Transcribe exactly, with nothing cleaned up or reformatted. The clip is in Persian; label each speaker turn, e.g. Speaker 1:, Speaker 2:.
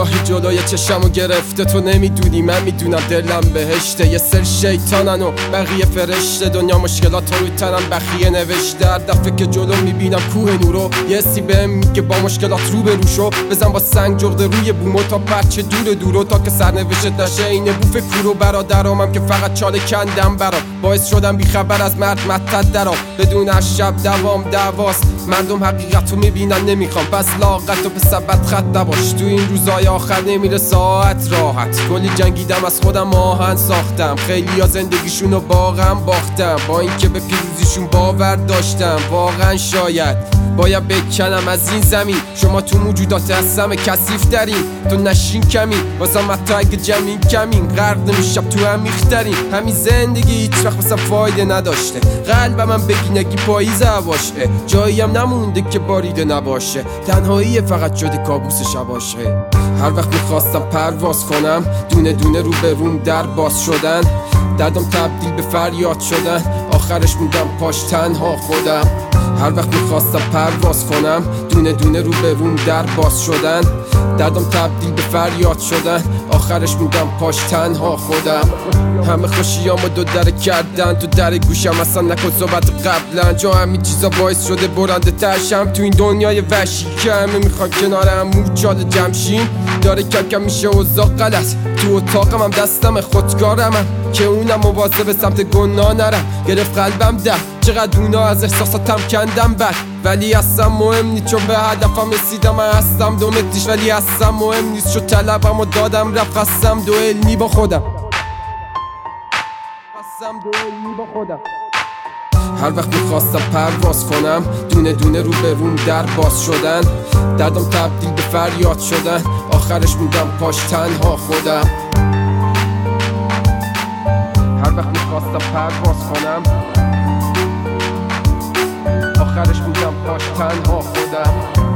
Speaker 1: راهی جلوی چشمو گرفته تو نمیدونی من میدونم دلم بهشته. یه سر شیطانن و بقیه فرشته، دنیا مشکلات روی تنم بخیه نوشته. هر دفعه که جلو میبینم کوه نورو یه سی بهم میگه با مشکلات رو به روشو بزن با سنگ جغده روی بومو تا بچه دور دورو تا که سرنوشت نشه اینه بوف کورو. برادرامم که فقط چاله کندم برا باعث شدم بیخبر از مرد متت درام بدون از شب دوام دواست. مردم حقیقت رو میبینن نمیخوام بس لاغت و به سبت خط نباش. تو این روزای آخر نمیره ساعت راحت، کلی جنگیدم از خودم آهن ساختم. خیلی ها زندگیشون رو باغم باختم با اینکه به پیروزیشون باور داشتم. واقعا شاید باید بکنم از این زمین، شما تو موجودات هستم کثیف ترین. تو نشین کمی واسم حتی اگه جمعین کمین غرق نمیشم تو هم میخترین. همین زندگی هیچ وقت واسم فایده نداشته، قلبم من بگی نگی پاییز هواشه. جایی هم نمونده که باریده نباشه، تنهایی فقط شده کابوس شباشه. هر وقت میخواستم پرواز کنم دونه دونه رو به روم در باز شدن. دردم تبدیل به فریاد شدن، آخرش موندم پاش تنها خودم. هر وقت میخواستم پرواز کنم دونه دونه رو به روم در باز شدن. دردم تبدیل به فریاد شدن، آخرش موندم پاش تنها خودم. همه خوشیامو دو در کردن تو در گوشم اصلا نکن صحبت قبلا. جا همین چیزا باعث شده برنده ترشم تو این دنیای وحشی که همه میخوان کنارم موچال جمشیم. داره کم کم میشه اوضاع غلط، تو اتاقم هم دستم خودکارم هم که اونم مواظب سمت گناه نرم. گرفت قلبم ده چقدر اونا از احساساتم کندم بد، ولی اصلا مهم نیست چون به هدفم رسیدم. من هستم دومتیش ولی اصلا مهم نیست چون طلبم و دادم رفت. قسم دو علمی با خودم، قسم دو علمی با خودم. هر وقت میخواستم پرواز کنم دونه دونه رو به روم در باز شدن. دردم تبدیل به فریاد شدن، آخرش موندم پاش تنها خودم. هر وقت میخواستم پرواز کنم آخرش موندم پاش تنها خودم.